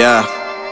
Yeah.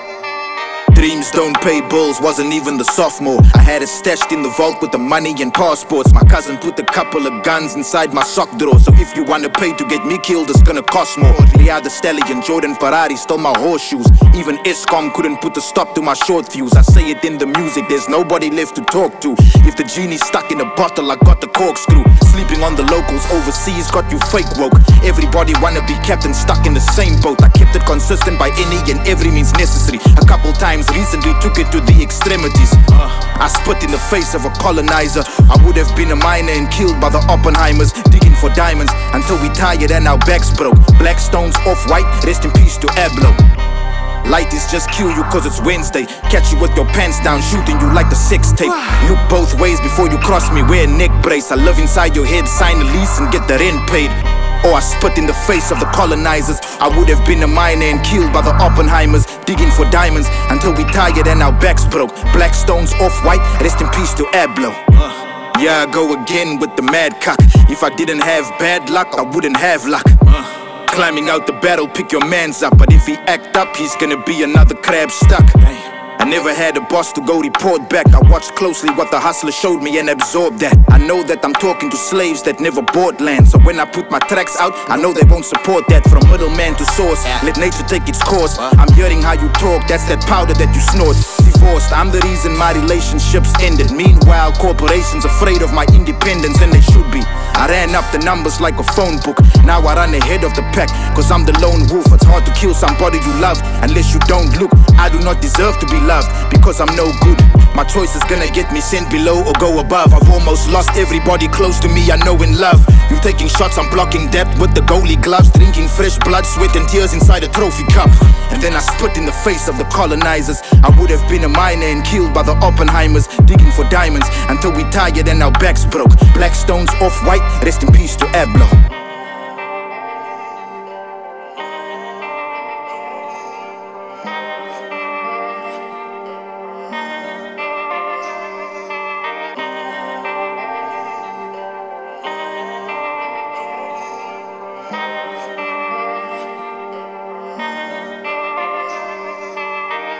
Dreams don't pay bills, wasn't even the sophomore. I had it stashed in the vault with the money and passports. My cousin put a couple of guns inside my sock drawer. So if you wanna pay to get me killed, it's gonna cost more. Riyadh Stallion, Jordan Ferrari stole my horseshoes. Even Escom couldn't put a stop to my short fuse. I say it in the music, there's nobody left to talk to. If the genie's stuck in a bottle, I got the corkscrew. Sleeping on the locals overseas got you fake woke. Everybody wanna be captain, stuck in the same boat. I kept it consistent by any and every means necessary. A couple times recently took it to the extremities. I spit in the face of a colonizer. I would have been a miner and killed by the Oppenheimers, digging for diamonds until we tired and our backs broke. Black stones off-white, rest in peace to Ablo. Light is just kill you cause it's Wednesday. Catch you with your pants down, shooting you like the sex tape. Look both ways before you cross me, wear a neck brace. I live inside your head, sign a lease and get the rent paid. Or I spit in the face of the colonizers. I would have been a miner and killed by the Oppenheimers, digging for diamonds until we tired and our backs broke. Black stones off-white, rest in peace to Ablo. Yeah, I go again with the mad cock. If I didn't have bad luck, I wouldn't have luck. Climbing out the battle, pick your mans up. But if he act up, he's gonna be another crab stuck. I never had a boss to go report back. I watched closely what the hustler showed me and absorbed that. I know that I'm talking to slaves that never bought land. So when I put my tracks out, I know they won't support that. From middleman to source, let nature take its course. I'm hearing how you talk, that's that powder that you snort. Divorced, I'm the reason my relationships ended. Meanwhile, corporations afraid of my independence, and they should be. I ran up the numbers like a phone book. Now I run ahead of the pack, cause I'm the lone wolf. It's hard to kill somebody you love unless you don't look. I do not deserve to be loved because I'm no good. My choice is gonna get me sent below or go above. I've almost lost everybody close to me I know in love. You taking shots, I'm blocking depth with the goalie gloves. Drinking fresh blood, sweat and tears inside a trophy cup. And then I spit in the face of the colonizers. I would have been a miner and killed by the Oppenheimers, digging for diamonds until we tired and our backs broke. Black stones off-white, rest in peace to Ablo.